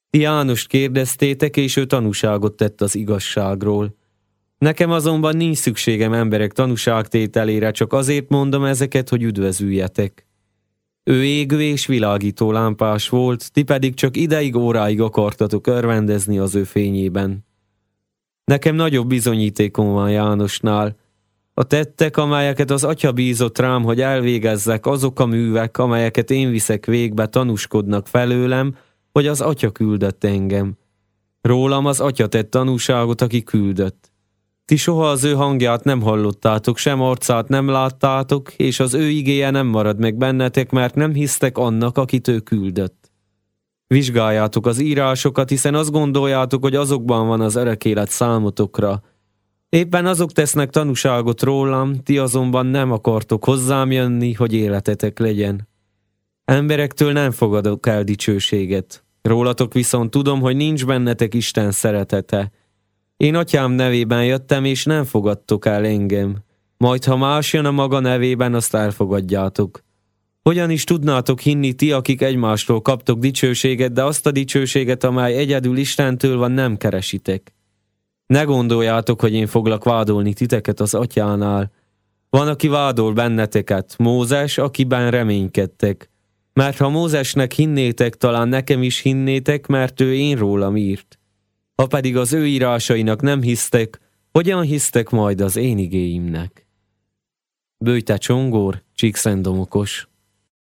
Ti Jánost kérdeztétek, és ő tanúságot tett az igazságról. Nekem azonban nincs szükségem emberek tanúságtételére, csak azért mondom ezeket, hogy üdvözüljetek. Ő égő és világító lámpás volt, ti pedig csak ideig, óráig akartatok örvendezni az ő fényében. Nekem nagyobb bizonyítékom van Jánosnál. A tettek, amelyeket az Atya bízott rám, hogy elvégezzek, azok a művek, amelyeket én viszek végbe, tanúskodnak felőlem, hogy az Atya küldött engem. Rólam az Atya tett tanúságot, aki küldött. Ti soha az ő hangját nem hallottátok, sem arcát nem láttátok, és az ő igéje nem marad meg bennetek, mert nem hisztek annak, akit ő küldött. Vizsgáljátok az írásokat, hiszen azt gondoljátok, hogy azokban van az örök élet számotokra. Éppen azok tesznek tanúságot rólam, ti azonban nem akartok hozzám jönni, hogy életetek legyen. Emberektől nem fogadok el dicsőséget. Rólatok viszont tudom, hogy nincs bennetek Isten szeretete. Én Atyám nevében jöttem, és nem fogadtok el engem. Majd, ha más jön a maga nevében, azt elfogadjátok. Hogyan is tudnátok hinni ti, akik egymástól kaptok dicsőséget, de azt a dicsőséget, amely egyedül Istentől van, nem keresitek? Ne gondoljátok, hogy én foglak vádolni titeket az Atyánál. Van, aki vádol benneteket, Mózes, akiben reménykedtek. Mert ha Mózesnek hinnétek, talán nekem is hinnétek, mert ő én rólam írt. Ha pedig az ő írásainak nem hisztek, hogyan hisztek majd az én igéimnek? Böjte Csongor, Csíkszentdomokos.